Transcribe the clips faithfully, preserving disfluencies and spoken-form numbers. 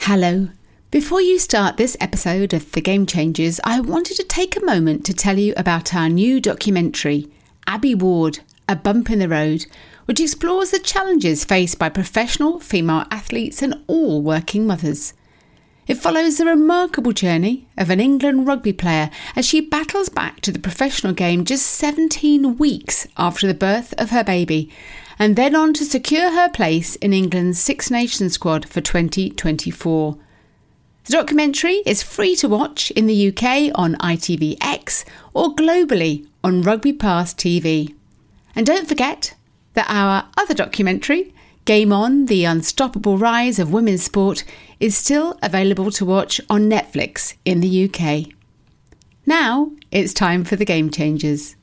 Hello. Before you start this episode of The Game Changers, I wanted to take a moment to tell you about our new documentary, Abbie Ward, A Bump in the Road, which explores the challenges faced by professional female athletes and all working mothers. It follows the remarkable journey of an England rugby player as she battles back to the professional game just seventeen weeks after the birth of her baby, and then on to secure her place in England's Six Nations squad for twenty twenty-four. The documentary is free to watch in the U K on I T V X or globally on Rugby Pass T V. And don't forget that our other documentary, Game On, The Unstoppable Rise of Women's Sport, is still available to watch on Netflix in the U K. Now it's time for the Game Changers.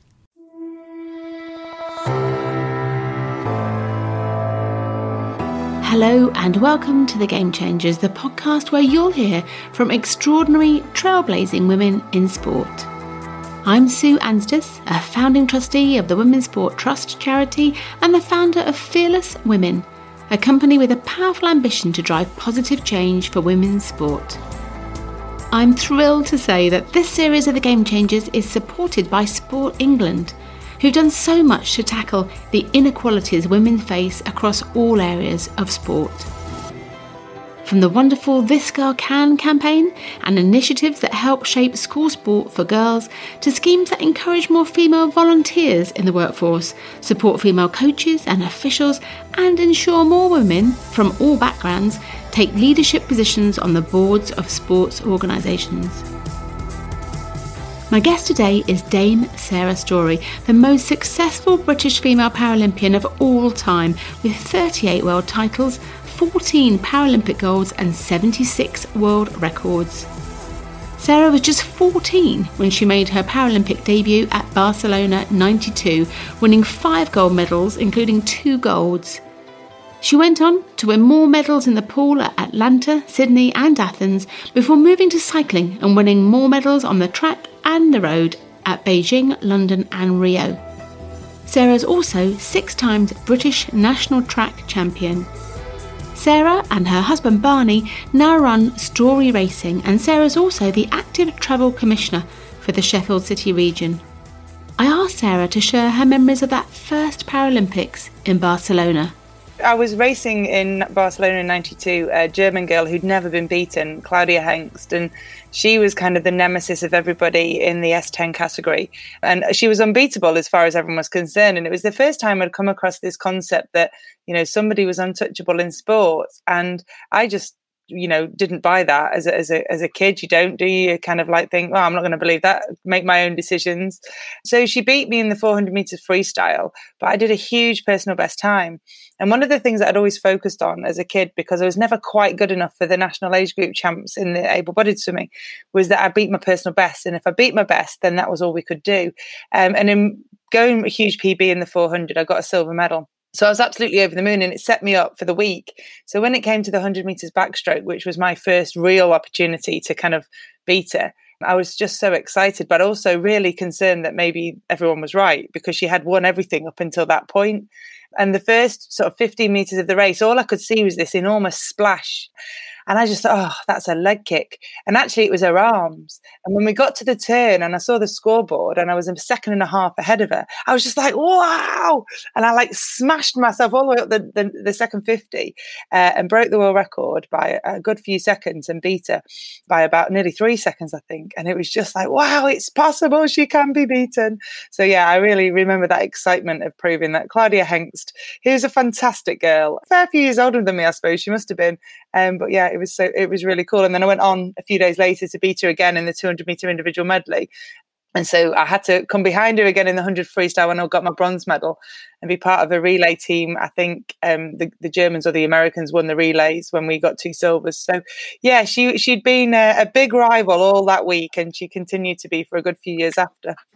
Hello and welcome to The Game Changers, the podcast where you'll hear from extraordinary, trailblazing women in sport. I'm Sue Anstis, a founding trustee of the Women's Sport Trust charity and the founder of Fearless Women, a company with a powerful ambition to drive positive change for women's sport. I'm thrilled to say that this series of The Game Changers is supported by Sport England, who've done so much to tackle the inequalities women face across all areas of sport. From the wonderful This Girl Can campaign and initiatives that help shape school sport for girls to schemes that encourage more female volunteers in the workforce, support female coaches and officials, and ensure more women from all backgrounds take leadership positions on the boards of sports organisations. My guest today is Dame Sarah Storey, the most successful British female Paralympian of all time, with thirty-eight world titles, fourteen Paralympic golds and seventy-six world records. Sarah was just fourteen when she made her Paralympic debut at Barcelona ninety-two, winning five gold medals, including two golds. She went on to win more medals in the pool at Atlanta, Sydney and Athens before moving to cycling and winning more medals on the track and the road at Beijing, London and Rio. Sarah is also six times British national track champion. Sarah and her husband Barney now run Storey Racing, and Sarah is also the active travel commissioner for the Sheffield City region. I asked Sarah to share her memories of that first Paralympics in Barcelona. I was racing in Barcelona in ninety-two, a German girl who'd never been beaten, Claudia Hengst, and she was kind of the nemesis of everybody in the S ten category. And she was unbeatable as far as everyone was concerned. And it was the first time I'd come across this concept that, you know, somebody was untouchable in sports. And I just, you know, didn't buy that as a, as a, as a kid. You don't, do you? You kind of like think, well, I'm not going to believe that, make my own decisions. So she beat me in the four hundred meters freestyle, but I did a huge personal best time. And one of the things that I'd always focused on as a kid, because I was never quite good enough for the national age group champs in the able-bodied swimming, was that I beat my personal best. And if I beat my best, then that was all we could do. Um, and in going a huge P B in the four hundred, I got a silver medal. So I was absolutely over the moon, and it set me up for the week. So when it came to the one hundred meters backstroke, which was my first real opportunity to kind of beat her, I was just so excited, but also really concerned that maybe everyone was right, because she had won everything up until that point. And the first sort of fifteen meters of the race, all I could see was this enormous splash. And I just thought, oh, that's a leg kick. And actually it was her arms. And when we got to the turn and I saw the scoreboard and I was a second and a half ahead of her, I was just like, wow. And I like smashed myself all the way up the, the, the second fifty uh, and broke the world record by a good few seconds and beat her by about nearly three seconds, I think. And it was just like, wow, it's possible. She can be beaten. So yeah, I really remember that excitement of proving that Claudia Hengst, who's a fantastic girl, a fair few years older than me, I suppose she must have been. Um, but yeah, it was so it was really cool. And then I went on a few days later to beat her again in the two hundred meter individual medley. And so I had to come behind her again in the one hundred freestyle when I got my bronze medal and be part of a relay team. I think um, the, the Germans or the Americans won the relays when we got two silvers. So yeah, she, she'd been a, a big rival all that week, and she continued to be for a good few years after.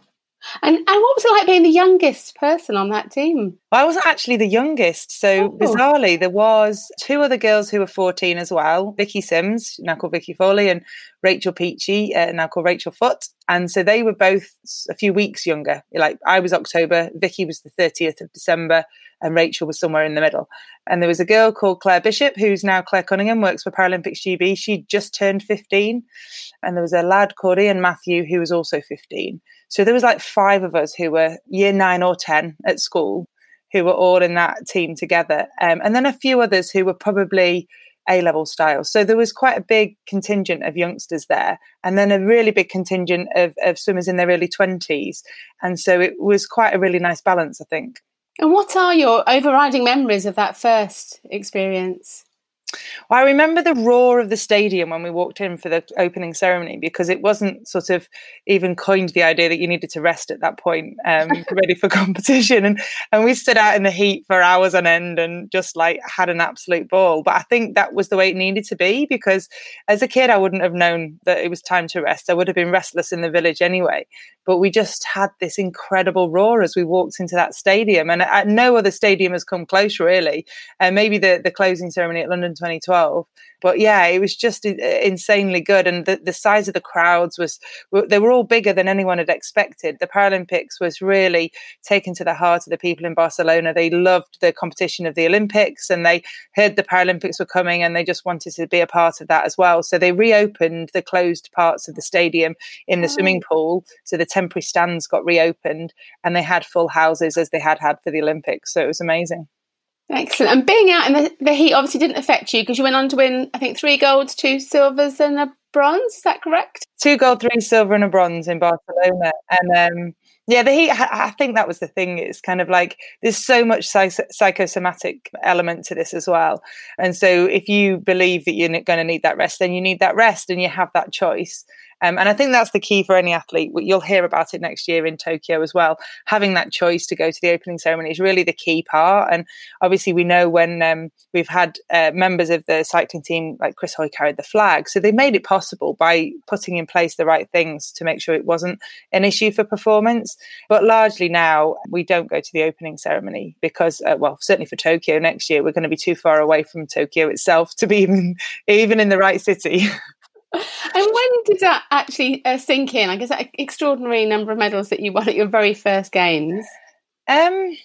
And and what was it like being the youngest person on that team? Well, I wasn't actually the youngest. So oh. bizarrely, there was two other girls who were fourteen as well. Vicky Sims, now called Vicky Foley, and Rachel Peachy, uh, now called Rachel Foote. And so they were both a few weeks younger. Like I was October, Vicky was the thirtieth of December, and Rachel was somewhere in the middle. And there was a girl called Claire Bishop, who's now Claire Cunningham, works for Paralympics G B. She just turned fifteen. And there was a lad called Ian Matthew, who was also fifteen. So there was like five of us who were year nine or ten at school, who were all in that team together. Um, and then a few others who were probably A-level style. So there was quite a big contingent of youngsters there, and then a really big contingent of, of swimmers in their early twenties. And so it was quite a really nice balance, I think. And what are your overriding memories of that first experience? Well, I remember the roar of the stadium when we walked in for the opening ceremony, because it wasn't sort of even coined the idea that you needed to rest at that point, um, ready for competition. And, and we stood out in the heat for hours on end and just like had an absolute ball. But I think that was the way it needed to be, because as a kid, I wouldn't have known that it was time to rest. I would have been restless in the village anyway. But we just had this incredible roar as we walked into that stadium. And at no other stadium has come close, really. And uh, maybe the, the closing ceremony at London twenty twelve. But yeah, it was just insanely good. And the, the size of the crowds was, they were all bigger than anyone had expected. The Paralympics was really taken to the heart of the people in Barcelona. They loved the competition of the Olympics, and they heard the Paralympics were coming, and they just wanted to be a part of that as well. So they reopened the closed parts of the stadium in the oh. swimming pool. So the temporary stands got reopened, and they had full houses as they had had for the Olympics. So it was amazing. Excellent. And being out in the, the heat obviously didn't affect you, because you went on to win, I think, three golds, two silvers and a bronze. Is that correct? Two gold, three silver and a bronze in Barcelona. And um, yeah, the heat, I think that was the thing. It's kind of like there's so much psych- psychosomatic element to this as well. And so if you believe that you're going to need that rest, then you need that rest, and you have that choice. Um, and I think that's the key for any athlete. You'll hear about it next year in Tokyo as well. Having that choice to go to the opening ceremony is really the key part. And obviously we know when um, we've had uh, members of the cycling team, like Chris Hoy, carried the flag. So they made it possible by putting in place the right things to make sure it wasn't an issue for performance. But largely now we don't go to the opening ceremony because, uh, well, certainly for Tokyo next year, we're going to be too far away from Tokyo itself to be even, even in the right city. And when did that actually uh, sink in? I guess that extraordinary number of medals that you won at your very first games. Um,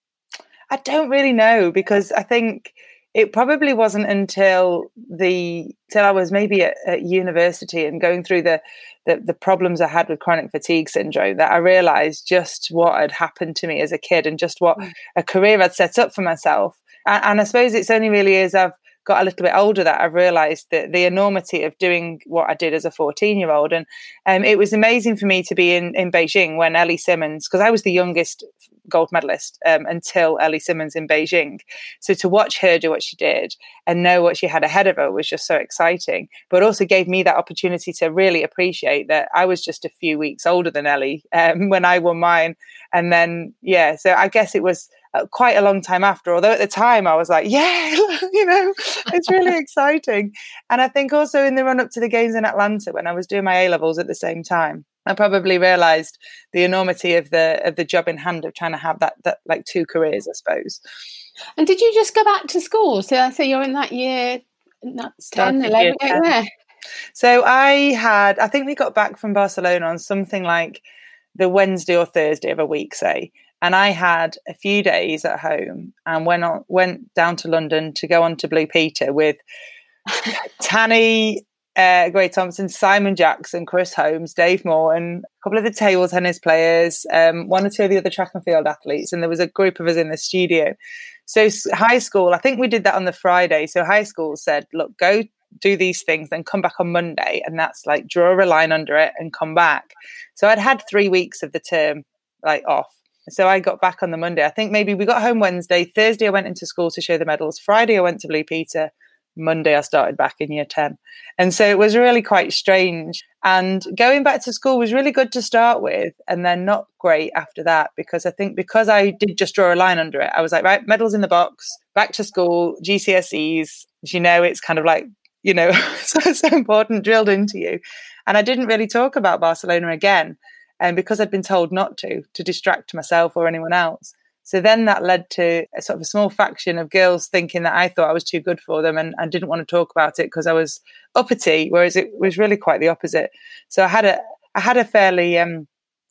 I don't really know, because I think it probably wasn't until the till I was maybe at, at university and going through the, the the problems I had with chronic fatigue syndrome that I realised just what had happened to me as a kid and just what a career I'd set up for myself. And, and I suppose it's only really as I've got a little bit older that I realised that the enormity of doing what I did as a fourteen-year-old. And um, it was amazing for me to be in, in Beijing when Ellie Simmonds, because I was the youngest gold medalist um, until Ellie Simmonds in Beijing. So to watch her do what she did and know what she had ahead of her was just so exciting, but also gave me that opportunity to really appreciate that I was just a few weeks older than Ellie um, when I won mine. And then, yeah, so I guess it was Uh, quite a long time after, although at the time I was like, yeah, you know, it's really exciting. And I think also in the run up to the games in Atlanta, when I was doing my A-levels at the same time, I probably realised the enormity of the of the job in hand of trying to have that, that like two careers, I suppose. And did you just go back to school? So I say you're in that year, not ten, eleven, yeah. So I had, I think we got back from Barcelona on something like the Wednesday or Thursday of a week, say. And I had a few days at home and went on, went down to London to go on to Blue Peter with Tanny uh, Gray Thompson, Simon Jackson, Chris Holmes, Dave Morton, a couple of the table tennis players, um, one or two of the other track and field athletes. And there was a group of us in the studio. So high school, I think we did that on the Friday. So high school said, look, go do these things, then come back on Monday. And that's like draw a line under it and come back. So I'd had three weeks of the term like off. So I got back on the Monday. I think maybe we got home Wednesday. Thursday, I went into school to show the medals. Friday, I went to Blue Peter. Monday, I started back in year ten. And so it was really quite strange. And going back to school was really good to start with, and then not great after that, because I think because I did just draw a line under it, I was like, right, medals in the box, back to school, G C S Es. As you know, it's kind of like, you know, so, so important, drilled into you. And I didn't really talk about Barcelona again. and because I'd been told not to, to distract myself or anyone else. So then that led to a sort of a small faction of girls thinking that I thought I was too good for them and, and didn't want to talk about it because I was uppity, whereas it was really quite the opposite. So I had a I had a fairly um,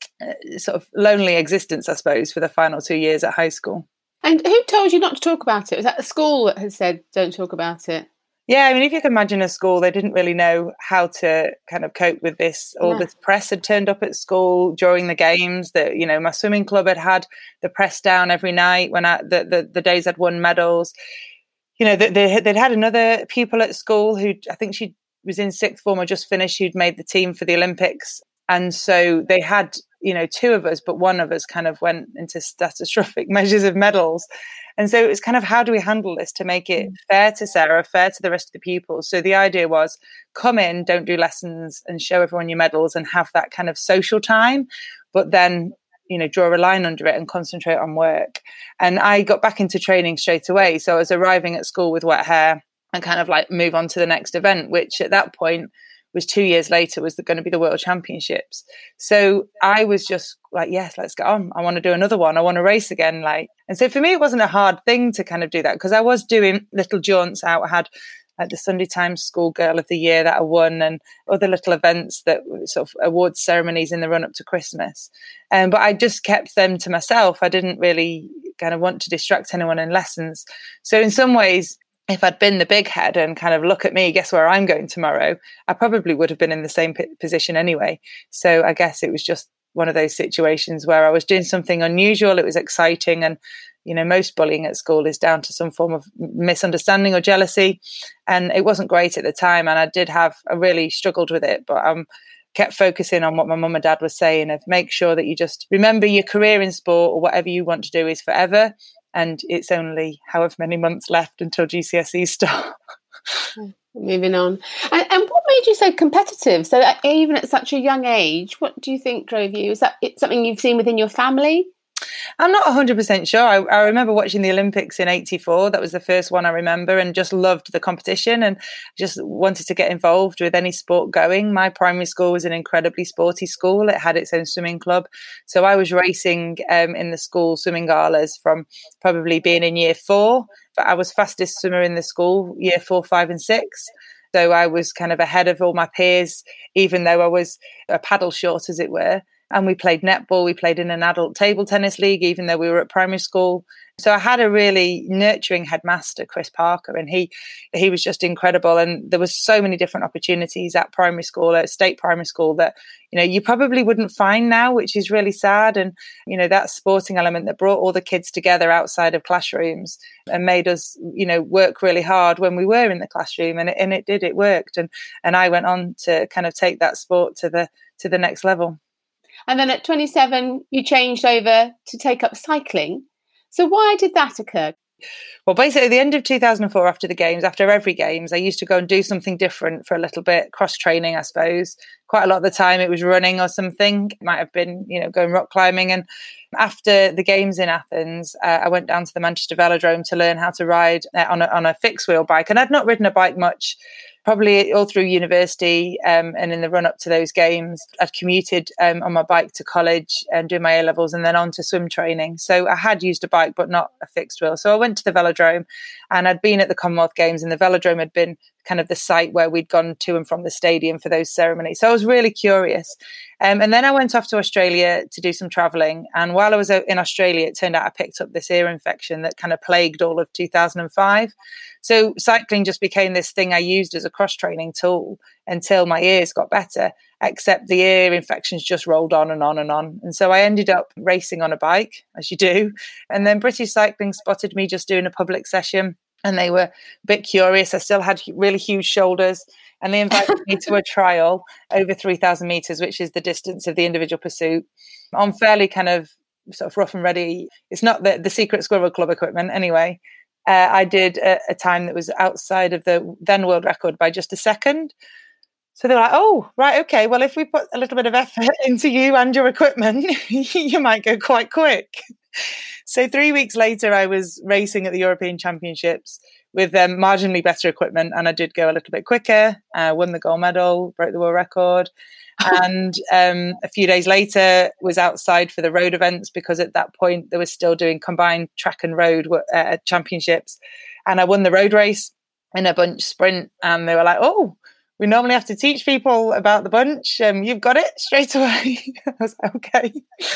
sort of lonely existence, I suppose, for the final two years at high school. And who told you not to talk about it? Was that the school that had said, don't talk about it? Yeah, I mean, if you can imagine a school, they didn't really know how to kind of cope with this. All Yeah. this press had turned up at school during the games. That, you know, my swimming club had had the press down every night when I, the, the, the days I'd won medals. You know, they, they, they'd had another pupil at school who, I think she was in sixth form or just finished, who'd made the team for the Olympics. And so they had, you know, two of us, but one of us kind of went into catastrophic measures of medals. And so it was kind of, how do we handle this to make it fair to Sarah, fair to the rest of the pupils? So the idea was, come in, don't do lessons and show everyone your medals and have that kind of social time, but then, you know, draw a line under it and concentrate on work. And I got back into training straight away. So I was arriving at school with wet hair and kind of like move on to the next event, which at that point was two years later was going to be the World Championships. So I was just like, yes, let's get on. I want to do another one. I want to race again. Like, and so for me, it wasn't a hard thing to kind of do that because I was doing little jaunts out. I had like the Sunday Times School Girl of the Year that I won and other little events that were sort of awards ceremonies in the run up to Christmas. Um, but I just kept them to myself. I didn't really kind of want to distract anyone in lessons. So in some ways, if I'd been the big head and kind of look at me, guess where I'm going tomorrow, I probably would have been in the same p- position anyway. So I guess it was just one of those situations where I was doing something unusual. It was exciting. And, you know, most bullying at school is down to some form of misunderstanding or jealousy. And it wasn't great at the time. And I did have, I really struggled with it, but I um, kept focusing on what my mum and dad were saying of make sure that you just remember your career in sport or whatever you want to do is forever. And it's only however many months left until G C S Es start. Moving on. And, and what made you so competitive? So that even at such a young age, what do you think drove you? Is that it something you've seen within your family? I'm not one hundred percent sure. I, I remember watching the Olympics in eighty-four. That was the first one I remember, and just loved the competition and just wanted to get involved with any sport going. My primary school was an incredibly sporty school. It had its own swimming club. So I was racing um, in the school swimming galas from probably being in year four, but I was fastest swimmer in the school, year four, five and six. So I was kind of ahead of all my peers, even though I was a paddle short, as it were. And we played netball. We played in an adult table tennis league, even though we were at primary school. So I had a really nurturing headmaster, Chris Parker, and he he was just incredible. And there was so many different opportunities at primary school, at state primary school, that, you know, you probably wouldn't find now, which is really sad. And, you know, that sporting element that brought all the kids together outside of classrooms and made us, you know, work really hard when we were in the classroom. And it, and it did, it worked. And and I went on to kind of take that sport to the to the next level. And then at twenty-seven, you changed over to take up cycling. So why did that occur? Well, basically, at the end of two thousand four, after the games, after every games, I used to go and do something different for a little bit, cross-training, I suppose. Quite a lot of the time it was running or something. It might have been, you know, going rock climbing. And after the games in Athens, uh, I went down to the Manchester Velodrome to learn how to ride uh, on, a, on a fixed-wheel bike. And I'd not ridden a bike much, probably all through university um, and in the run-up to those games. I'd commuted um, on my bike to college and doing my A-levels and then on to swim training. So I had used a bike, but not a fixed wheel. So I went to the Velodrome, and I'd been at the Commonwealth Games, and the Velodrome had been kind of the site where we'd gone to and from the stadium for those ceremonies. So I was really curious. Um, and then I went off to Australia to do some traveling. And while I was in Australia, it turned out I picked up this ear infection that kind of plagued all of two thousand five. So cycling just became this thing I used as a cross-training tool until my ears got better, except the ear infections just rolled on and on and on. And so I ended up racing on a bike, as you do. And then British Cycling spotted me just doing a public session, and they were a bit curious. I still had really huge shoulders, and they invited me to a trial over three thousand metres, which is the distance of the individual pursuit, on fairly kind of sort of rough and ready. It's not the, the secret Squirrel Club equipment anyway. Uh, I did a, a time that was outside of the then world record by just a second. So they're like, oh, right, okay, well, if we put a little bit of effort into you and your equipment, you might go quite quick. So three weeks later, I was racing at the European Championships with um, marginally better equipment, and I did go a little bit quicker. I uh, won the gold medal, broke the world record. And um, a few days later was outside for the road events, because at that point they were still doing combined track and road uh, championships. And I won the road race in a bunch sprint, and they were like, oh, we normally have to teach people about the bunch. Um, you've got it straight away. I was like, okay.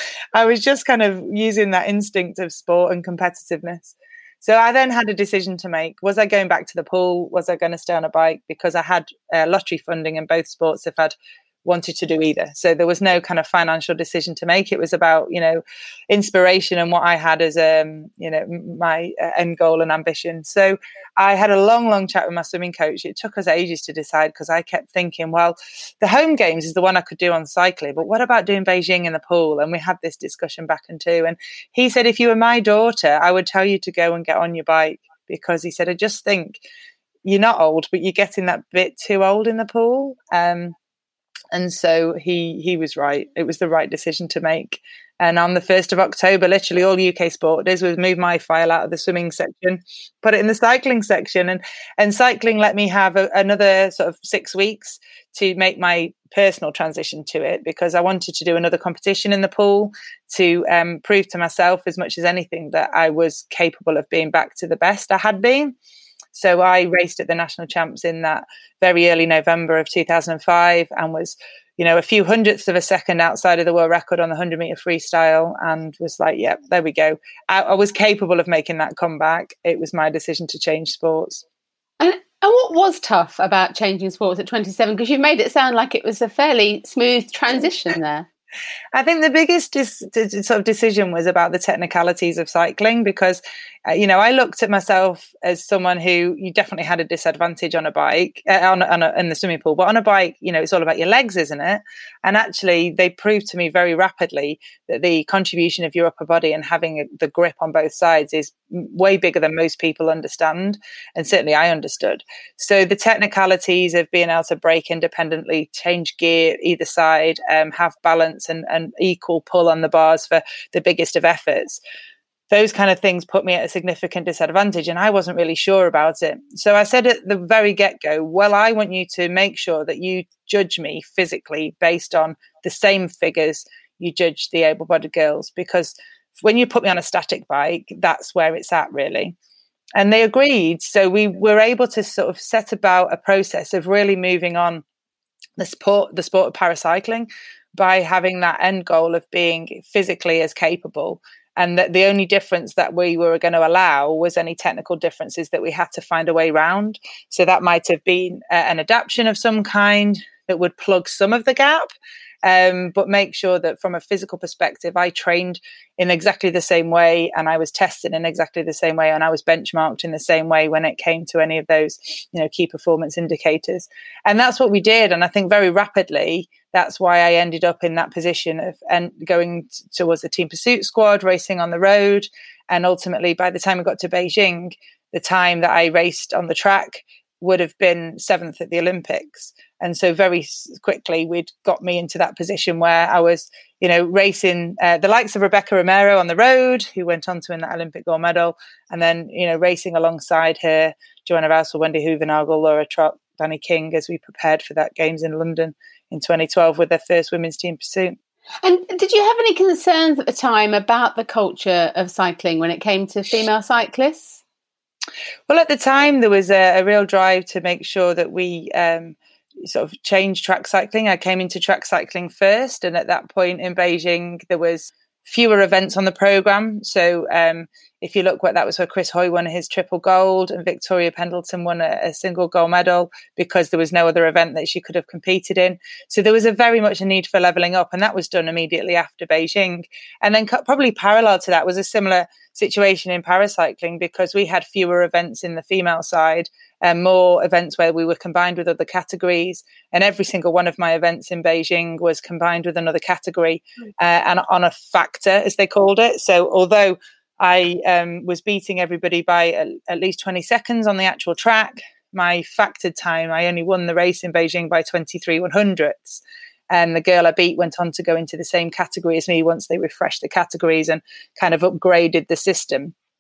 I was just kind of using that instinct of sport and competitiveness. So I then had a decision to make. Was I going back to the pool? Was I going to stay on a bike? Because I had uh, lottery funding in both sports if I'd wanted to do either. So there was no kind of financial decision to make. It was about, you know, inspiration and what I had as, um, you know, my end goal and ambition. So I had a long, long chat with my swimming coach. It took us ages to decide, because I kept thinking, well, the home games is the one I could do on cycling, but what about doing Beijing in the pool? And we had this discussion back and two. And he said, if you were my daughter, I would tell you to go and get on your bike, because he said, I just think you're not old, but you're getting that bit too old in the pool. Um, And so he he was right. It was the right decision to make. And on the first of October, literally all U K Sport did was move my file out of the swimming section, put it in the cycling section. And, and cycling let me have a, another sort of six weeks to make my personal transition to it, because I wanted to do another competition in the pool to um, prove to myself as much as anything that I was capable of being back to the best I had been. So I raced at the national champs in that very early November of two thousand five, and was, you know, a few hundredths of a second outside of the world record on the one hundred meter freestyle, and was like, yeah, there we go. I, I was capable of making that comeback. It was my decision to change sports. And, and what was tough about changing sports at twenty-seven? Because you've made it sound like it was a fairly smooth transition there. I think the biggest dis- sort of decision was about the technicalities of cycling, because, uh, you know, I looked at myself as someone who you definitely had a disadvantage on a bike, uh, on, on a, in the swimming pool. But on a bike, you know, it's all about your legs, isn't it? And actually, they proved to me very rapidly that the contribution of your upper body and having a, the grip on both sides is way bigger than most people understand. And certainly I understood. So the technicalities of being able to brake independently, change gear either side, um, have balance and, and equal pull on the bars for the biggest of efforts, those kind of things put me at a significant disadvantage, and I wasn't really sure about it. So I said at the very get-go, well, I want you to make sure that you judge me physically based on the same figures you judge the able-bodied girls, because when you put me on a static bike, that's where it's at, really. And they agreed. So we were able to sort of set about a process of really moving on the sport, the sport of paracycling, by having that end goal of being physically as capable. And that the only difference that we were going to allow was any technical differences that we had to find a way around. So that might have been uh, an adaptation of some kind that would plug some of the gap, um, but make sure that from a physical perspective, I trained in exactly the same way, and I was tested in exactly the same way, and I was benchmarked in the same way when it came to any of those, you know, key performance indicators. And that's what we did. And I think very rapidly, that's why I ended up in that position of and going t- towards the team pursuit squad, racing on the road. And ultimately, by the time I got to Beijing, the time that I raced on the track would have been seventh at the Olympics. And so very quickly, we'd got me into that position where I was, you know, racing uh, the likes of Rebecca Romero on the road, who went on to win that Olympic gold medal. And then, you know, racing alongside her, Joanna Rousel, Wendy Hoovernagel, Laura Trott, Danny King, as we prepared for that Games in London in twenty twelve with their first women's team pursuit. And did you have any concerns at the time about the culture of cycling when it came to female cyclists? Well, at the time, there was a, a real drive to make sure that we um, sort of changed track cycling. I came into track cycling first, and at that point in Beijing, there was fewer events on the programme. So um, if you look what that was where Chris Hoy won his triple gold and Victoria Pendleton won a, a single gold medal, because there was no other event that she could have competed in. So there was a very much a need for levelling up, and that was done immediately after Beijing. And then co- probably parallel to that was a similar situation in paracycling, because we had fewer events in the female side and more events where we were combined with other categories. And every single one of my events in Beijing was combined with another category uh, and on a factor, as they called it. So although I um, was beating everybody by at, at least twenty seconds on the actual track, my factored time, I only won the race in Beijing by twenty-three one hundredths. And the girl I beat went on to go into the same category as me once they refreshed the categories and kind of upgraded the system.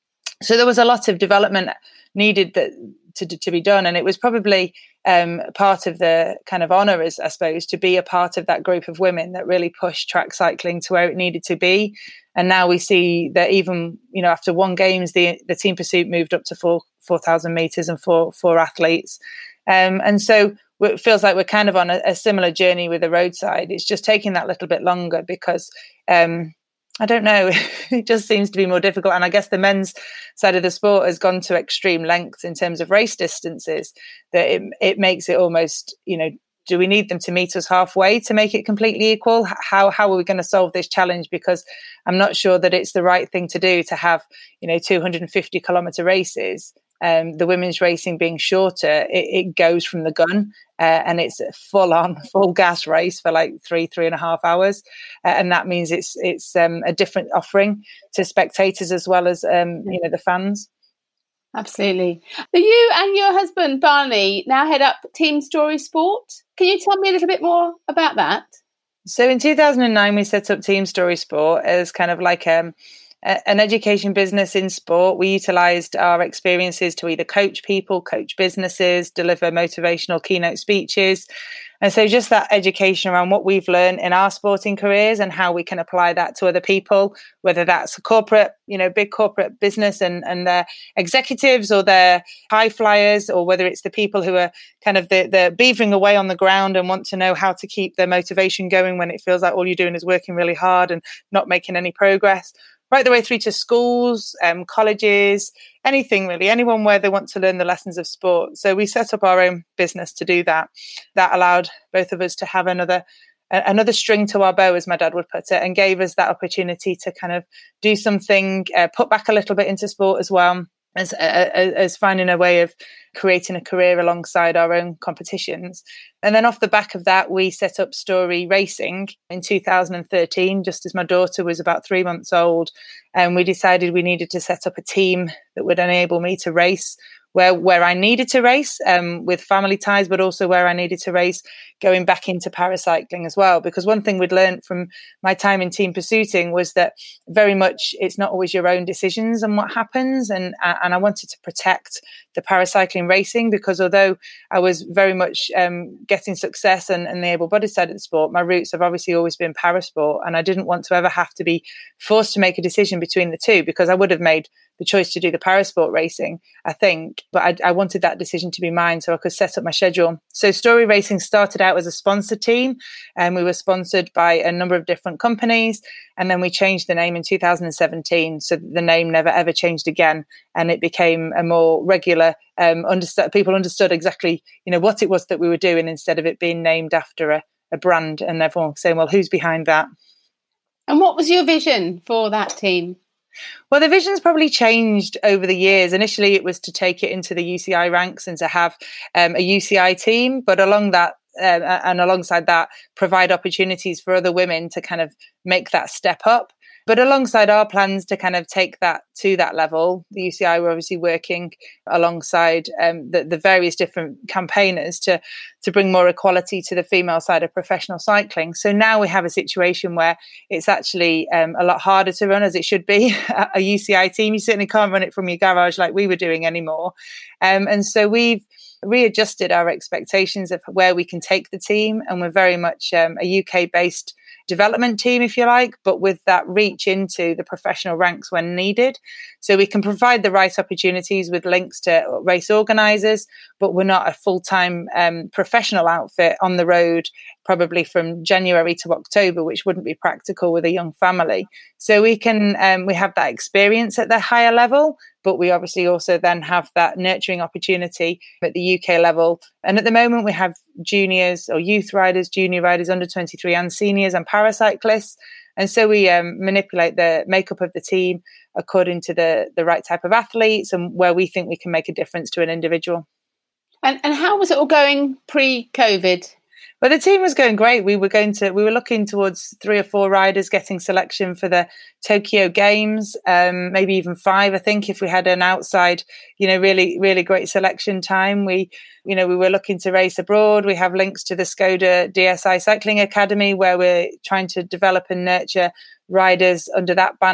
So there was a lot of development needed that to, to be done. And it was probably um, part of the kind of honour, as I suppose, to be a part of that group of women that really pushed track cycling to where it needed to be. And now we see that even, you know, after one games, the the team pursuit moved up to four four thousand metres and four four athletes. Um, and so it feels like we're kind of on a, a similar journey with the roadside. It's just taking that little bit longer because um, I don't know, it just seems to be more difficult. And I guess the men's side of the sport has gone to extreme lengths in terms of race distances that it, it makes it almost, you know, do we need them to meet us halfway to make it completely equal? How how are we going to solve this challenge? Because I'm not sure that it's the right thing to do to have, you know, two hundred fifty kilometre races. Um, the women's racing being shorter, it, it goes from the gun uh, and it's a full on, full gas race for like three, three and a half hours. Uh, and that means it's it's um, a different offering to spectators as well as, um, you know, the fans. Absolutely. So you and your husband, Barney, now head up Team Story Sport. Can you tell me a little bit more about that? So in two thousand nine, we set up Team Story Sport as kind of like um, a, an education business in sport. We utilised our experiences to either coach people, coach businesses, deliver motivational keynote speeches. And so just that education around what we've learned in our sporting careers and how we can apply that to other people, whether that's a corporate, you know, big corporate business and, and their executives or their high flyers, or whether it's the people who are kind of the, the beavering away on the ground and want to know how to keep their motivation going when it feels like all you're doing is working really hard and not making any progress. Right the way through to schools, um, colleges, anything really, anyone where they want to learn the lessons of sport. So we set up our own business to do that. That allowed both of us to have another another string to our bow, as my dad would put it, and gave us that opportunity to kind of do something, uh, put back a little bit into sport as well, as, as as finding a way of creating a career alongside our own competitions. And then off the back of that, we set up Story Racing in two thousand thirteen, just as my daughter was about three months old. And we decided we needed to set up a team that would enable me to race where where I needed to race um, with family ties, but also where I needed to race going back into paracycling as well. Because one thing we'd learned from my time in team pursuiting was that very much it's not always your own decisions and what happens. And, and I wanted to protect the paracycling racing, because although I was very much um, getting success and, and the able-bodied side of the sport, my roots have obviously always been parasport. And I didn't want to ever have to be forced to make a decision between the two, because I would have made the choice to do the parasport racing, I think. But I, I wanted that decision to be mine so I could set up my schedule. So Story Racing started out as a sponsored team, and we were sponsored by a number of different companies. And then we changed the name in two thousand seventeen. So the name never ever changed again. And it became a more regular, um, understood, people understood exactly, you know, what it was that we were doing, instead of it being named after a, a brand and everyone saying, well, who's behind that? And what was your vision for that team? Well, the vision's probably changed over the years. Initially, it was to take it into the U C I ranks and to have um, a U C I team, but along that uh, and alongside that, provide opportunities for other women to kind of make that step up. But alongside our plans to kind of take that to that level, the U C I were obviously working alongside um, the, the various different campaigners to, to bring more equality to the female side of professional cycling. So now we have a situation where it's actually um, a lot harder to run, as it should be, a U C I team. You certainly can't run it from your garage like we were doing anymore. Um, and so we've readjusted our expectations of where we can take the team. And we're very much um, a U K-based development team, if you like, but with that reach into the professional ranks when needed. So we can provide the right opportunities with links to race organisers, but we're not a full-time um, professional outfit on the road, probably from January to October, which wouldn't be practical with a young family. So we can um, we have that experience at the higher level, but we obviously also then have that nurturing opportunity at the U K level. And at the moment, we have juniors or youth riders, junior riders, under twenty-three, and seniors and paracyclists. And so we um, manipulate the makeup of the team according to the, the right type of athletes and where we think we can make a difference to an individual. And, and how was it all going pre-COVID? Well, the team was going great. We were going to, we were looking towards three or four riders getting selection for the Tokyo Games, um, maybe even five, I think, if we had an outside, you know, really, really great selection time. We, you know, we were looking to race abroad. We have links to the Skoda D S I Cycling Academy, where we're trying to develop and nurture riders under that banner.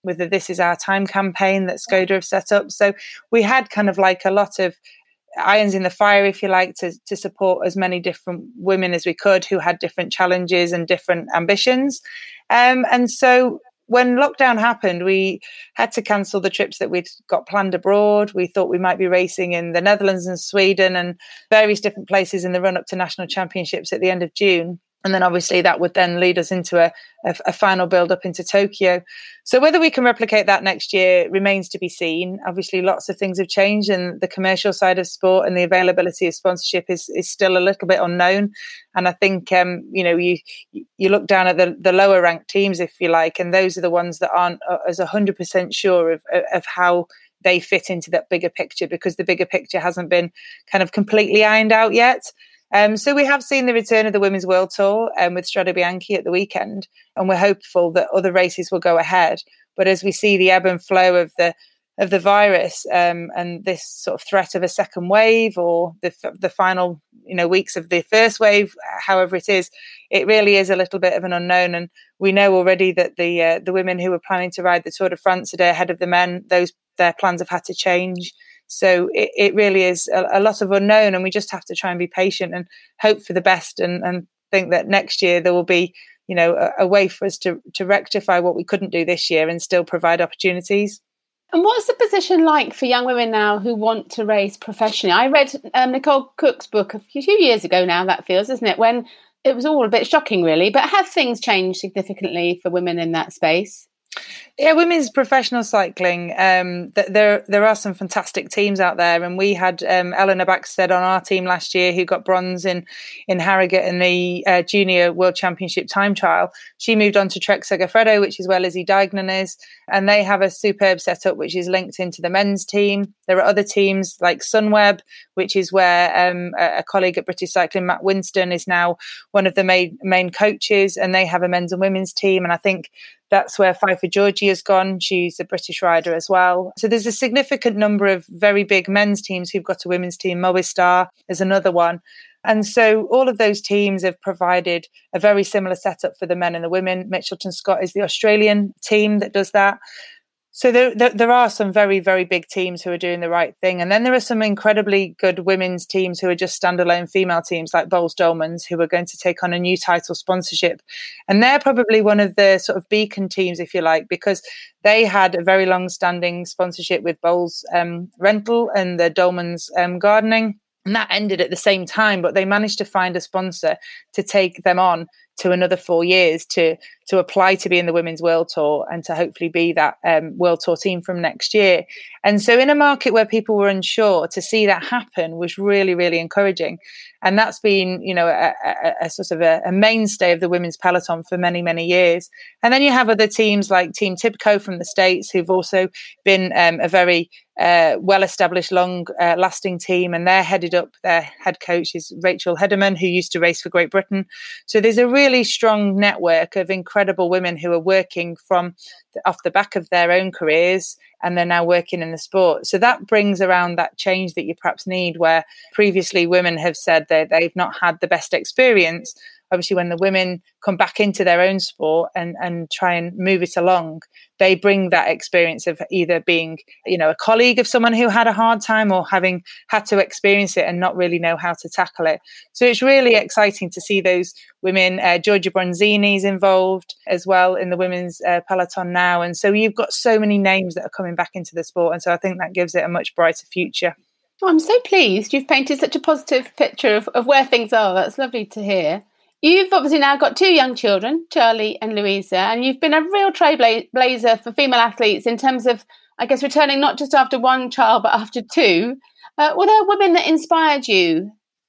with the This Is Our Time campaign that Skoda have set up. So we had kind of like a lot of irons in the fire, if you like, to, to support as many different women as we could who had different challenges and different ambitions. Um, and so when lockdown happened, we had to cancel the trips that we'd got planned abroad. We thought we might be racing in the Netherlands and Sweden and various different places in the run up to national championships at the end of June. And then obviously that would then lead us into a, a, a final build up into Tokyo. So whether we can replicate that next year remains to be seen. Obviously, lots of things have changed, and the commercial side of sport and the availability of sponsorship is, is still a little bit unknown. And I think, um, you know, you you look down at the, the lower ranked teams, if you like, and those are the ones that aren't as one hundred percent sure of, of how they fit into that bigger picture, because the bigger picture hasn't been kind of completely ironed out yet. Um, so we have seen the return of the Women's World Tour um, with Strade Bianche at the weekend, and we're hopeful that other races will go ahead. But as we see the ebb and flow of the of the virus um, and this sort of threat of a second wave, or the the final you know weeks of the first wave, however it is, it really is a little bit of an unknown. And we know already that the uh, the women who were planning to ride the Tour de France a day ahead of the men, those their plans have had to change. So it, it really is a, a lot of unknown, and we just have to try and be patient and hope for the best, and, and think that next year there will be, you know, a, a way for us to, to rectify what we couldn't do this year and still provide opportunities. And what's the position like for young women now who want to race professionally? I read um, Nicole Cook's book a few years ago now, that feels, isn't it, when it was all a bit shocking, really. But have things changed significantly for women in that space? Yeah, women's professional cycling, um, th- there there are some fantastic teams out there, and we had um, Eleanor Baxted on our team last year, who got bronze in in Harrogate in the uh, Junior World Championship time trial. She moved on to Trek Segafredo, which is where Lizzie Deignan is, and they have a superb setup which is linked into the men's team. There are other teams like Sunweb, which is where um, a, a colleague at British Cycling, Matt Winston, is now one of the main main coaches, and they have a men's and women's team. And I think that's where Pfeiffer Georgie has gone. She's a British rider as well. So there's a significant number of very big men's teams who've got a women's team. Movistar is another one. And so all of those teams have provided a very similar setup for the men and the women. Mitchelton Scott is the Australian team that does that. So there, there, there are some very, very big teams who are doing the right thing. And then there are some incredibly good women's teams who are just standalone female teams like Bowles Dolmans, who are going to take on a new title sponsorship. And they're probably one of the sort of beacon teams, if you like, because they had a very long-standing sponsorship with Bowles um, Rental and the Dolmans um, Gardening. And that ended at the same time, but they managed to find a sponsor to take them on to another four years to to apply to be in the Women's World Tour and to hopefully be that um, World Tour team from next year. And so in a market where people were unsure, to see that happen was really, really encouraging. And that's been, you know, a, a, a sort of a, a mainstay of the women's peloton for many, many years. And then you have other teams like Team Tibco from the States, who've also been um, a very uh, well-established, long-lasting uh, team. And they're headed up, their head coach is Rachel Hederman, who used to race for Great Britain. So there's a really strong network of incredible women who are working from the, off the back of their own careers, and they're now working in the sport. So that brings around that change that you perhaps need, where previously women have said that they've not had the best experience. Obviously, when the women come back into their own sport and, and try and move it along, they bring that experience of either being, you know, a colleague of someone who had a hard time, or having had to experience it and not really know how to tackle it. So it's really exciting to see those women. Uh, Giorgia Bronzini's involved as well in the women's uh, peloton now. And so you've got so many names that are coming back into the sport. And so I think that gives it a much brighter future. Oh, I'm so pleased you've painted such a positive picture of, of where things are. That's lovely to hear. You've obviously now got two young children, Charlie and Louisa, and you've been a real trailblazer for female athletes in terms of, I guess, returning not just after one child, but after two. Uh, were there women that inspired you?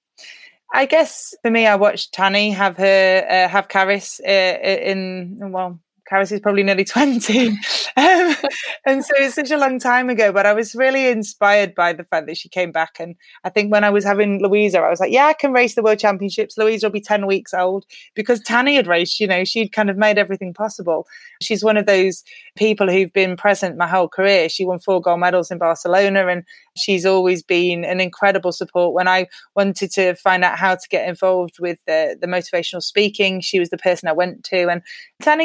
I guess for me, I watched Tanni have her, uh, have Caris uh, in, well, Caris is probably nearly twenty. um, and so it's such a long time ago, but I was really inspired by the fact that she came back. And I think when I was having Louisa, I was like, yeah, I can race the World Championships. Louisa will be ten weeks old, because Tanni had raced, you know, she'd kind of made everything possible. She's one of those people who've been present my whole career. She won four gold medals in Barcelona, and she's always been an incredible support. When I wanted to find out how to get involved with the, the motivational speaking, she was the person I went to. And Tanni gave me that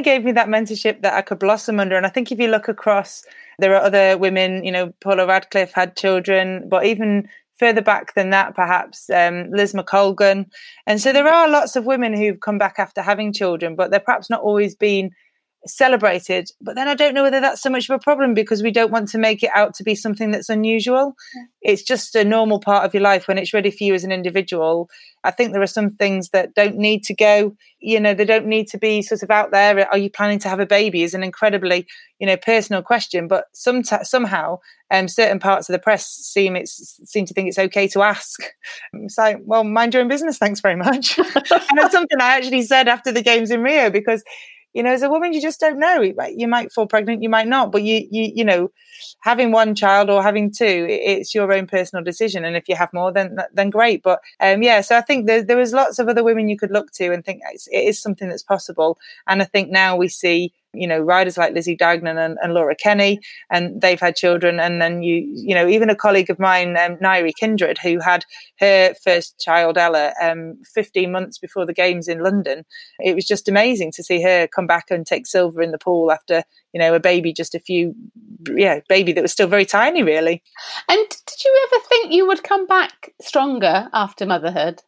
mentorship that I could blossom under. And I think if you look across, there are other women, you know, Paula Radcliffe had children, but even further back than that, perhaps um, Liz McColgan. And so there are lots of women who've come back after having children, but they're perhaps not always been celebrated. But then I don't know whether that's so much of a problem, because we don't want to make it out to be something that's unusual. Yeah. It's just a normal part of your life when it's ready for you as an individual. I think there are some things that don't need to go, you know, they don't need to be sort of out there. Are you planning to have a baby is an incredibly, you know, personal question. But some t- somehow um, certain parts of the press seem it's seem to think it's okay to ask. It's like, well, mind your own business, thanks very much. And it's something I actually said after the games in Rio, because you know, as a woman, you just don't know. You might fall pregnant, you might not. But, you, you, you know, having one child or having two, it's your own personal decision. And if you have more, then then great. But, um, yeah, so I think there, there was lots of other women you could look to and think it's, it is something that's possible. And I think now we see, you know, riders like Lizzie Deignan and, and Laura Kenny, and they've had children. And then, you you know, even a colleague of mine, um, Nairi Kindred, who had her first child, Ella, um, fifteen months before the games in London. It was just amazing to see her come back and take silver in the pool after, you know, a baby, just a few, yeah, baby that was still very tiny, really. And did you ever think you would come back stronger after motherhood?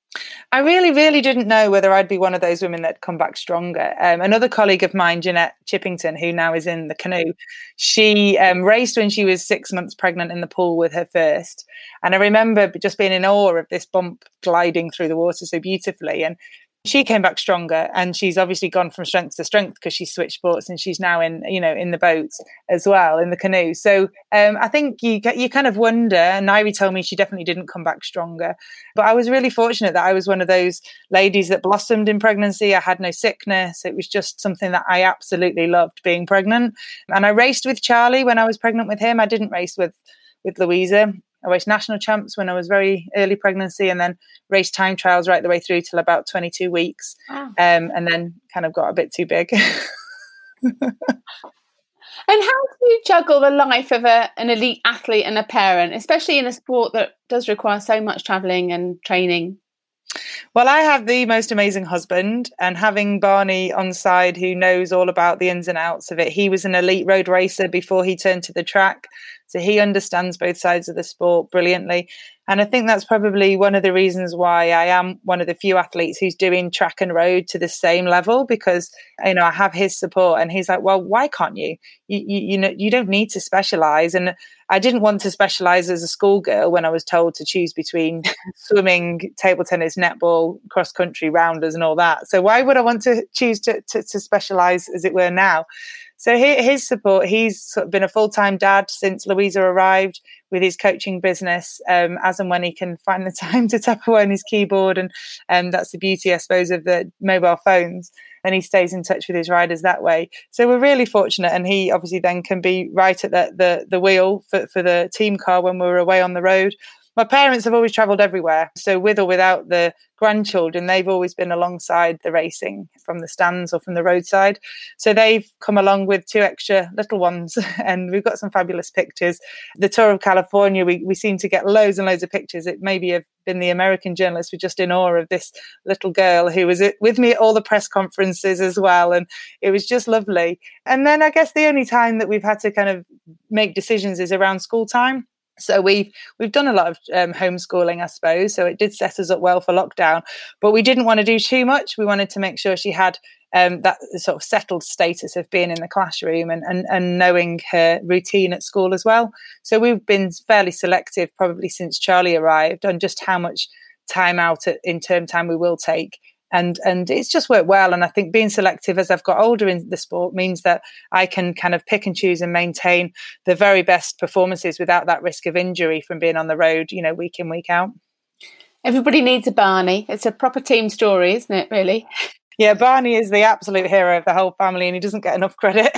I really, really didn't know whether I'd be one of those women that come back stronger. Um, another colleague of mine, Jeanette Chippington, who now is in the canoe, she um, raced when she was six months pregnant in the pool with her first. And I remember just being in awe of this bump gliding through the water so beautifully. And she came back stronger, and she's obviously gone from strength to strength because she switched sports, and she's now in, you know, in the boats as well, in the canoe. So um, I think you you kind of wonder, and Nairi told me she definitely didn't come back stronger. But I was really fortunate that I was one of those ladies that blossomed in pregnancy. I had no sickness. It was just something that I absolutely loved, being pregnant. And I raced with Charlie when I was pregnant with him. I didn't race with, with Louisa. I raced national champs when I was very early pregnancy, and then raced time trials right the way through till about twenty-two weeks. Wow. Um, and then kind of got a bit too big. And how do you juggle the life of a, an elite athlete and a parent, especially in a sport that does require so much travelling and training? Well, I have the most amazing husband, and having Barney on side who knows all about the ins and outs of it. He was an elite road racer before he turned to the track, so he understands both sides of the sport brilliantly. And I think that's probably one of the reasons why I am one of the few athletes who's doing track and road to the same level, because, you know, I have his support, and he's like, well, why can't you? You, you, you know, you don't need to specialize. And I didn't want to specialize as a schoolgirl when I was told to choose between swimming, table tennis, netball, cross country, rounders and all that. So why would I want to choose to, to, to specialize, as it were, now? So his support, he's sort of been a full-time dad since Louisa arrived with his coaching business, um, as and when he can find the time to tap away on his keyboard. And um, that's the beauty, I suppose, of the mobile phones. And he stays in touch with his riders that way. So we're really fortunate. And he obviously then can be right at the, the, the wheel for, for the team car when we're away on the road. My parents have always travelled everywhere. So with or without the grandchildren, they've always been alongside the racing from the stands or from the roadside. So they've come along with two extra little ones, and we've got some fabulous pictures. The Tour of California, we, we seem to get loads and loads of pictures. It maybe have been the American journalists were just in awe of this little girl who was with me at all the press conferences as well. And it was just lovely. And then I guess the only time that we've had to kind of make decisions is around school time. So we've we've done a lot of um, homeschooling, I suppose. So it did set us up well for lockdown, but we didn't want to do too much. We wanted to make sure she had um, that sort of settled status of being in the classroom and, and, and knowing her routine at school as well. So we've been fairly selective, probably since Charlie arrived, on just how much time out at, in term time we will take. And and it's just worked well. And I think being selective as I've got older in the sport means that I can kind of pick and choose and maintain the very best performances without that risk of injury from being on the road, you know, week in, week out. Everybody needs a Barney. It's a proper team story, isn't it, really? Yeah, Barney is the absolute hero of the whole family, and he doesn't get enough credit.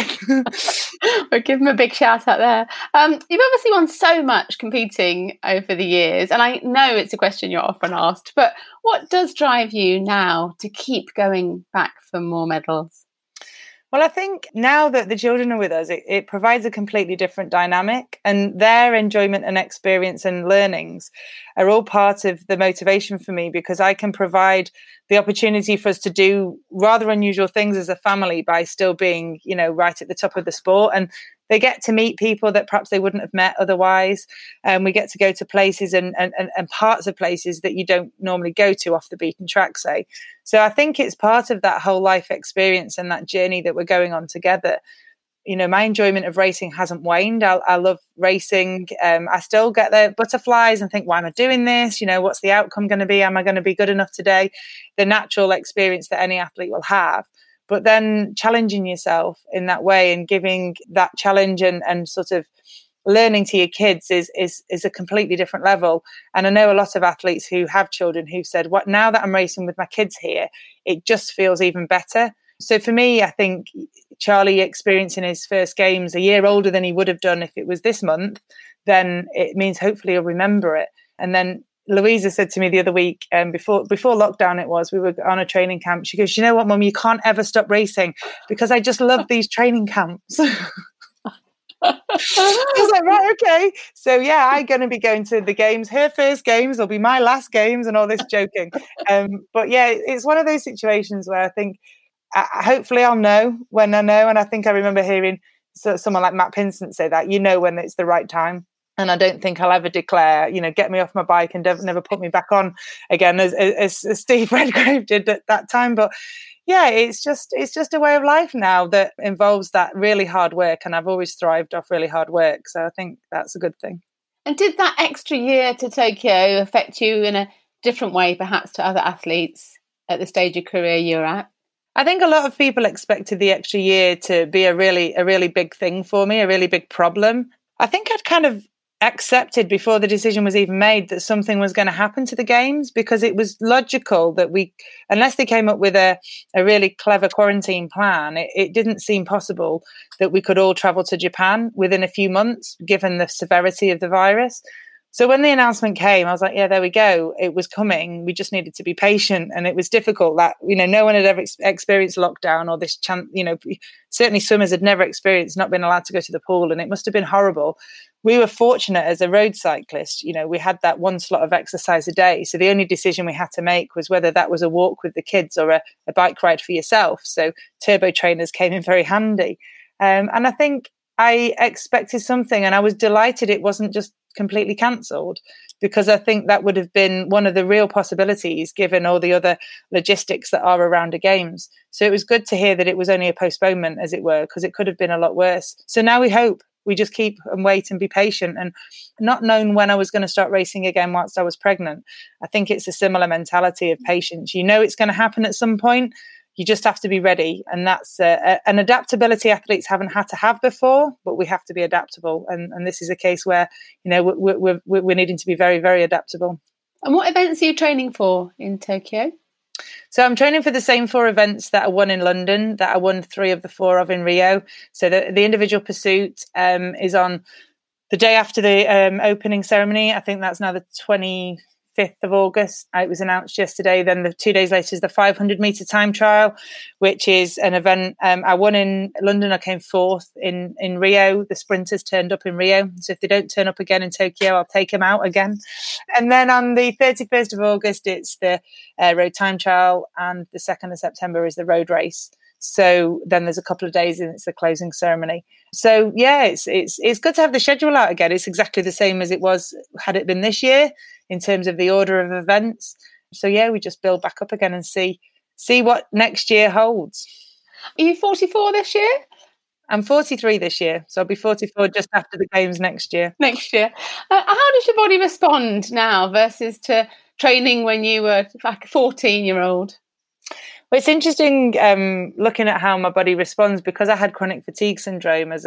We'll give him a big shout out there. Um, you've obviously won so much competing over the years, and I know it's a question you're often asked, but what does drive you now to keep going back for more medals? Well, I think now that the children are with us, it, it provides a completely different dynamic, and their enjoyment and experience and learnings are all part of the motivation for me, because I can provide the opportunity for us to do rather unusual things as a family by still being, you know, right at the top of the sport. And they get to meet people that perhaps they wouldn't have met otherwise. And we get to go to places and, and, and parts of places that you don't normally go to off the beaten track, say. So I think it's part of that whole life experience and that journey that we're going on together. You know, my enjoyment of racing hasn't waned. I, I love racing. Um, I still get the butterflies and think, why am I doing this? You know, what's the outcome going to be? Am I going to be good enough today? The natural experience that any athlete will have. But then challenging yourself in that way and giving that challenge and, and sort of learning to your kids is, is, is a completely different level. And I know a lot of athletes who have children who've said, "What now that I'm racing with my kids here, it just feels even better." So for me, I think Charlie experiencing his first games a year older than he would have done if it was this month, then it means hopefully he'll remember it. And then Louisa said to me the other week, um, before before lockdown it was, we were on a training camp. She goes, "You know what, Mum, you can't ever stop racing because I just love these training camps." I was like, right, okay. So yeah, I'm going to be going to the games. Her first games will be my last games and all this joking. Um, but yeah, it's one of those situations where I think uh, hopefully I'll know when I know. And I think I remember hearing so, someone like Matt Pinsent say that, you know when it's the right time. And I don't think I'll ever declare, you know, get me off my bike and never, never put me back on again, as, as, as Steve Redgrave did at that time. But yeah, it's just it's just a way of life now that involves that really hard work. And I've always thrived off really hard work. So I think that's a good thing. And did that extra year to Tokyo affect you in a different way, perhaps, to other athletes at the stage of career you're at? I think a lot of people expected the extra year to be a really, a really big thing for me, a really big problem. I think I'd kind of accepted before the decision was even made that something was going to happen to the games, because it was logical that we, unless they came up with a, a really clever quarantine plan, it, it didn't seem possible that we could all travel to Japan within a few months, given the severity of the virus. So when the announcement came, I was like, yeah, there we go. It was coming. We just needed to be patient. And it was difficult that, you know, no one had ever ex- experienced lockdown or this chance, you know, certainly swimmers had never experienced not being allowed to go to the pool. And it must have been horrible. We were fortunate as a road cyclist, you know, we had that one slot of exercise a day. So the only decision we had to make was whether that was a walk with the kids or a, a bike ride for yourself. So turbo trainers came in very handy. Um, and I think I expected something, and I was delighted it wasn't just completely cancelled, because I think that would have been one of the real possibilities given all the other logistics that are around the games. So it was good to hear that it was only a postponement, as it were, because it could have been a lot worse. So now we hope. We just keep and wait and be patient. And not knowing when I was going to start racing again whilst I was pregnant, I think it's a similar mentality of patience. You know it's going to happen at some point. You just have to be ready. And that's uh, an adaptability athletes haven't had to have before, but we have to be adaptable. And, and this is a case where, you know, we're, we're, we're needing to be very, very adaptable. And what events are you training for in Tokyo? So I'm training for the same four events that I won in London, that I won three of the four of in Rio. So the, the individual pursuit um, is on the day after the um, opening ceremony. I think that's now the twenty-fifth of August. It was announced yesterday. Then the two days later is the five hundred metre time trial, which is an event. Um, I won in London. I came fourth in, in Rio. The sprinters turned up in Rio. So if they don't turn up again in Tokyo, I'll take them out again. And then on the thirty-first of August, it's the uh, road time trial. And the second of September is the road race. So then there's a couple of days and it's the closing ceremony. So yeah, it's it's it's good to have the schedule out again. It's exactly the same as it was had it been this year in terms of the order of events. So yeah, we just build back up again and see see what next year holds. Are you forty-four this year? I'm forty-three this year, so I'll be forty-four just after the games next year. Next year. Uh, how does your body respond now versus to training when you were like a fourteen-year-old? Well, it's interesting um, looking at how my body responds, because I had chronic fatigue syndrome as a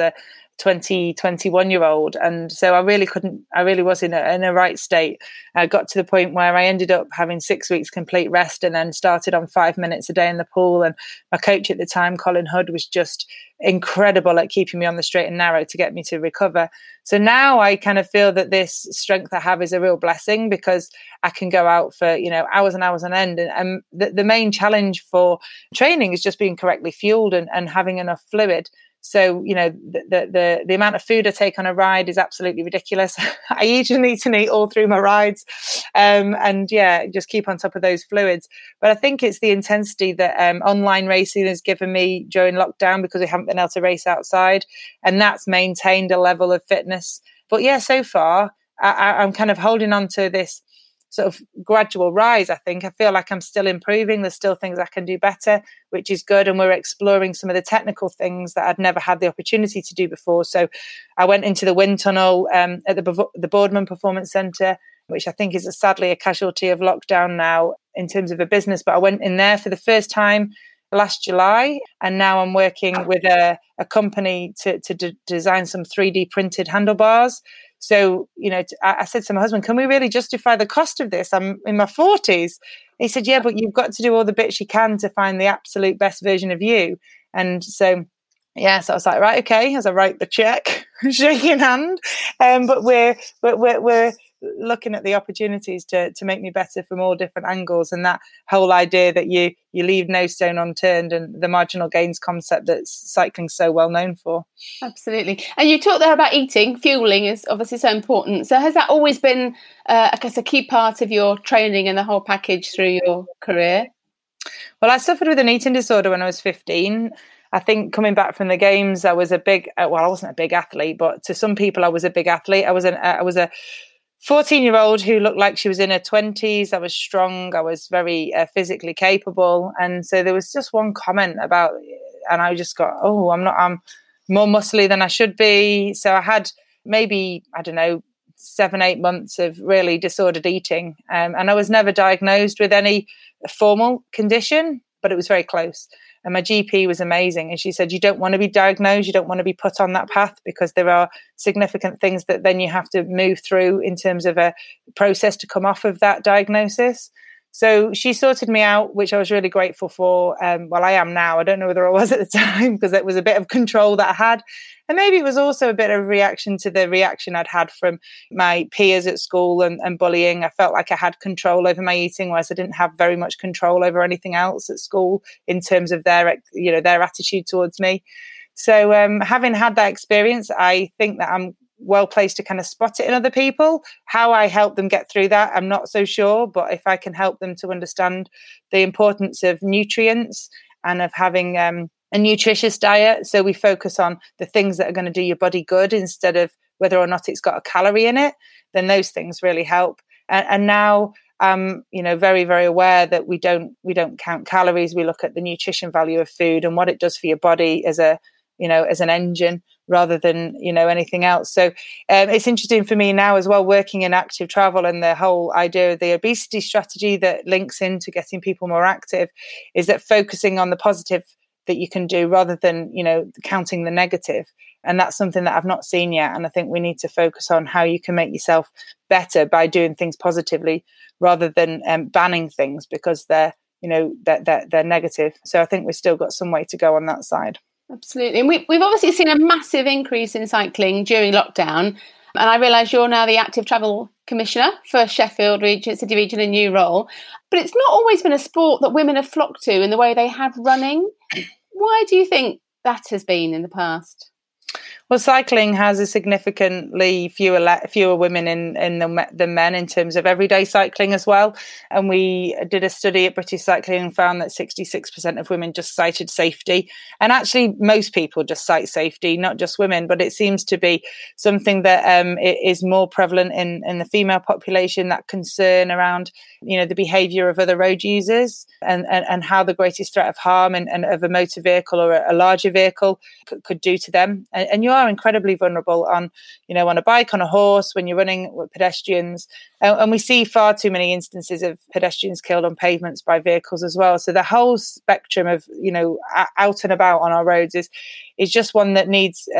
twenty, twenty-one year old. And so I really couldn't, I really was in a, in a right state. I got to the point where I ended up having six weeks complete rest and then started on five minutes a day in the pool. And my coach at the time, Colin Hood, was just incredible at keeping me on the straight and narrow to get me to recover. So now I kind of feel that this strength I have is a real blessing, because I can go out for, you know, hours and hours on end. And, and the, the main challenge for training is just being correctly fueled and, and having enough fluid. So, you know, the, the the the amount of food I take on a ride is absolutely ridiculous. I usually need to eat all through my rides. Um, and yeah, just keep on top of those fluids. But I think it's the intensity that um, online racing has given me during lockdown, because we haven't been able to race outside. And that's maintained a level of fitness. But yeah, so far, I, I'm kind of holding on to this sort of gradual rise. I think I feel like I'm still improving. There's still things I can do better, which is good. And we're exploring some of the technical things that I'd never had the opportunity to do before. So I went into the wind tunnel um, at the, the Boardman Performance Centre, which I think is a, sadly a casualty of lockdown now in terms of a business. But I went in there for the first time last July, and now I'm working with a, a company to, to d- design some three D printed handlebars. So, you know, I said to my husband, can we really justify the cost of this? I'm in my forties. He said, yeah, but you've got to do all the bits you can to find the absolute best version of you. And so, yeah, so I was like, right, okay, as I write the check, shaking hand. Um, but we're, we're, we're, we're looking at the opportunities to to make me better from all different angles. And that whole idea that you you leave no stone unturned, and the marginal gains concept that cycling's so well known for. Absolutely. And you talked there about eating. Fueling is obviously so important. So has that always been, uh, I guess, a key part of your training and the whole package through your career? Well, I suffered with an eating disorder when I was fifteen. I think coming back from the games, I was a big, well, I wasn't a big athlete, but to some people, I was a big athlete. I was an, I was a fourteen year old who looked like she was in her twenties. I was strong. I was very uh, physically capable. And so there was just one comment about, and I just got, oh, I'm not, I'm more muscly than I should be. So I had maybe, I don't know, seven, eight months of really disordered eating. Um, and I was never diagnosed with any formal condition, but it was very close. And my G P was amazing. And she said, you don't want to be diagnosed. You don't want to be put on that path, because there are significant things that then you have to move through in terms of a process to come off of that diagnosis. So she sorted me out, which I was really grateful for. Um, well, I am now. I don't know whether I was at the time, because it was a bit of control that I had. And maybe it was also a bit of a reaction to the reaction I'd had from my peers at school and, and bullying. I felt like I had control over my eating, whereas I didn't have very much control over anything else at school in terms of their, you know, their attitude towards me. So um, having had that experience, I think that I'm well placed to kind of spot it in other people. How I help them get through that, I'm not so sure. But if I can help them to understand the importance of nutrients and of having um, a nutritious diet, so we focus on the things that are going to do your body good instead of whether or not it's got a calorie in it, then those things really help. And, and now I'm, you know, very, very aware that we don't we don't count calories. We look at the nutrition value of food and what it does for your body as a, you know, as an engine, rather than, you know, anything else. So um, it's interesting for me now as well, working in active travel, and the whole idea of the obesity strategy that links into getting people more active, is that focusing on the positive that you can do rather than, you know, counting the negative. And that's something that I've not seen yet. And I think we need to focus on how you can make yourself better by doing things positively rather than um, banning things because they're, you know, they're, they're, they're negative. So I think we've still got some way to go on that side. Absolutely. And we, we've obviously seen a massive increase in cycling during lockdown. And I realise you're now the Active Travel Commissioner for Sheffield Region, City Region, a new role. But it's not always been a sport that women have flocked to in the way they have running. Why do you think that has been in the past? Well, cycling has a significantly fewer le- fewer women in, in the, than men in terms of everyday cycling as well. And we did a study at British Cycling and found that sixty-six percent of women just cited safety. And actually, most people just cite safety, not just women, but it seems to be something that um, is more prevalent in, in the female population, that concern around, you know, the behaviour of other road users and, and, and how the greatest threat of harm and, and of a motor vehicle or a, a larger vehicle could, could do to them. And, and you are incredibly vulnerable on, you know, on a bike, on a horse, when you're running with pedestrians. And, and we see far too many instances of pedestrians killed on pavements by vehicles as well. So the whole spectrum of, you know, out and about on our roads is is just one that needs uh,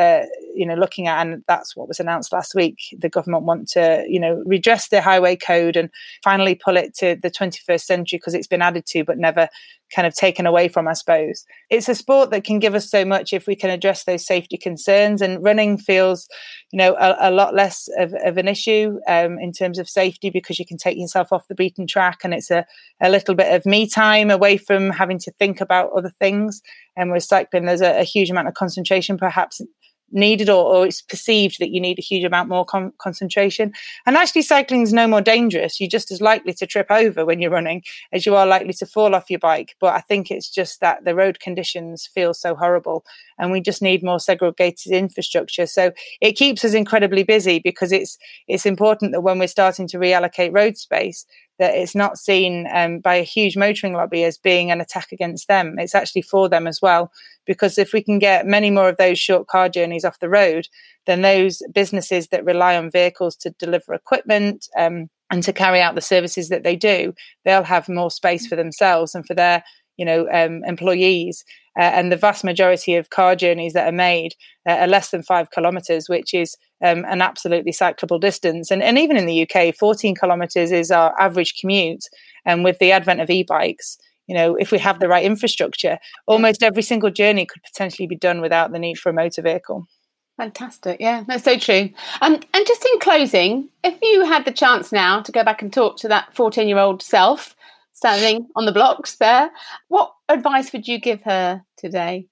you know, looking at, and that's what was announced last week, the government want to, you know, redress the highway code and finally pull it to the twenty-first century, because it's been added to but never kind of taken away from, I suppose. It's a sport that can give us so much if we can address those safety concerns, and running feels, you know, a, a lot less of, of an issue um, in terms of safety, because you can take yourself off the beaten track, and it's a, a little bit of me time away from having to think about other things. And with cycling, there's a, a huge amount of concentration perhaps needed, or, or it's perceived that you need a huge amount more con- concentration. And actually cycling is no more dangerous. You're just as likely to trip over when you're running as you are likely to fall off your bike. But I think it's just that the road conditions feel so horrible, and we just need more segregated infrastructure. So it keeps us incredibly busy, because it's it's important that when we're starting to reallocate road space, that it's not seen um, by a huge motoring lobby as being an attack against them. It's actually for them as well, because if we can get many more of those short car journeys off the road, then those businesses that rely on vehicles to deliver equipment um, and to carry out the services that they do, they'll have more space for themselves and for their, you know, um, employees. Uh, and the vast majority of car journeys that are made uh, are less than five kilometres, which is um, an absolutely cyclable distance. And, and even in the U K, fourteen kilometres is our average commute. And with the advent of e-bikes, you know, if we have the right infrastructure, almost every single journey could potentially be done without the need for a motor vehicle. Fantastic. Yeah, that's so true. Um, and just in closing, if you had the chance now to go back and talk to that fourteen-year-old self standing on the blocks there, what advice would you give her today?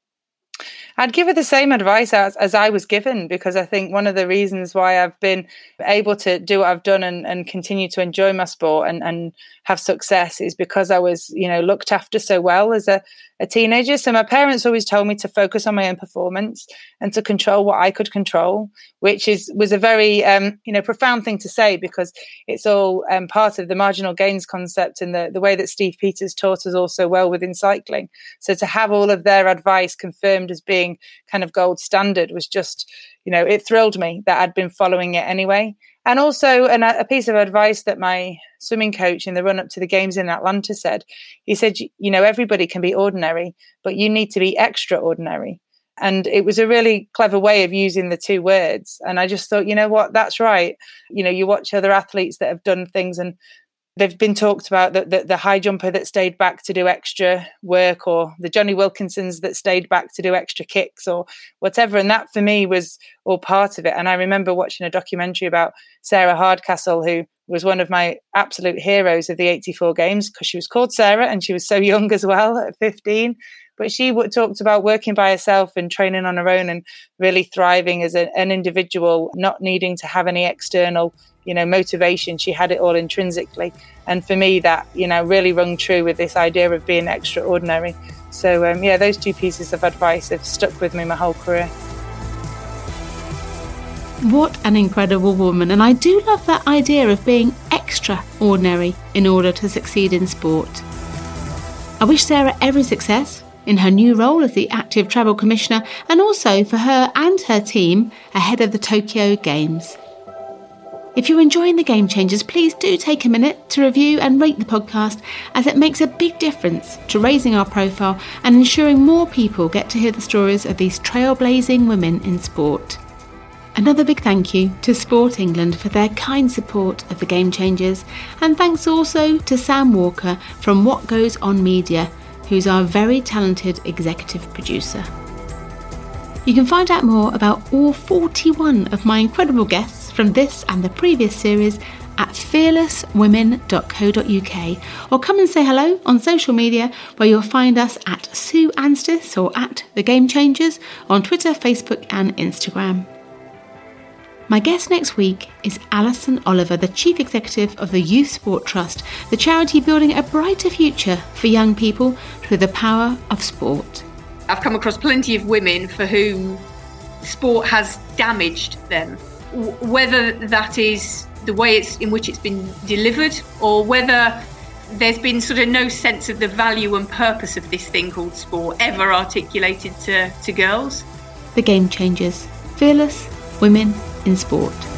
I'd give her the same advice as, as I was given, because I think one of the reasons why I've been able to do what I've done and, and continue to enjoy my sport and, and have success is because I was, you know, looked after so well as a, a teenager. So my parents always told me to focus on my own performance and to control what I could control, which is was a very, um, you know, profound thing to say, because it's all um, part of the marginal gains concept and the, the way that Steve Peters taught us also well within cycling. So to have all of their advice confirmed as being kind of gold standard was just, you know, it thrilled me that I'd been following it anyway. And also an, a piece of advice that my swimming coach in the run up to the games in Atlanta said, he said, you know, everybody can be ordinary, but you need to be extraordinary. And it was a really clever way of using the two words. And I just thought, you know what, that's right. You know, you watch other athletes that have done things and they've been talked about, the, the, the high jumper that stayed back to do extra work, or the Johnny Wilkinsons that stayed back to do extra kicks or whatever. And that for me was all part of it. And I remember watching a documentary about Sarah Hardcastle, who was one of my absolute heroes of the eighty-four games, because she was called Sarah and she was so young as well at fifteen. But she w- talked about working by herself and training on her own and really thriving as a, an individual, not needing to have any external, you know, motivation. She had it all intrinsically. And for me, that, you know, really rung true with this idea of being extraordinary. So, um, yeah, those two pieces of advice have stuck with me my whole career. What an incredible woman. And I do love that idea of being extraordinary in order to succeed in sport. I wish Sarah every success in her new role as the Active Travel Commissioner, and also for her and her team ahead of the Tokyo Games. If you're enjoying the Game Changers, please do take a minute to review and rate the podcast, as it makes a big difference to raising our profile and ensuring more people get to hear the stories of these trailblazing women in sport. Another big thank you to Sport England for their kind support of the Game Changers, and thanks also to Sam Walker from What Goes On Media, who's our very talented executive producer. You can find out more about all forty-one of my incredible guests from this and the previous series at fearless women dot co dot uk, or come and say hello on social media, where you'll find us at Sue Anstis or at The Game Changers on Twitter, Facebook and Instagram. My guest next week is Alison Oliver, the Chief Executive of the Youth Sport Trust, the charity building a brighter future for young people through the power of sport. I've come across plenty of women for whom sport has damaged them, w- whether that is the way it's in which it's been delivered, or whether there's been sort of no sense of the value and purpose of this thing called sport ever articulated to, to girls. The Game Changers. Fearless Women in Sport.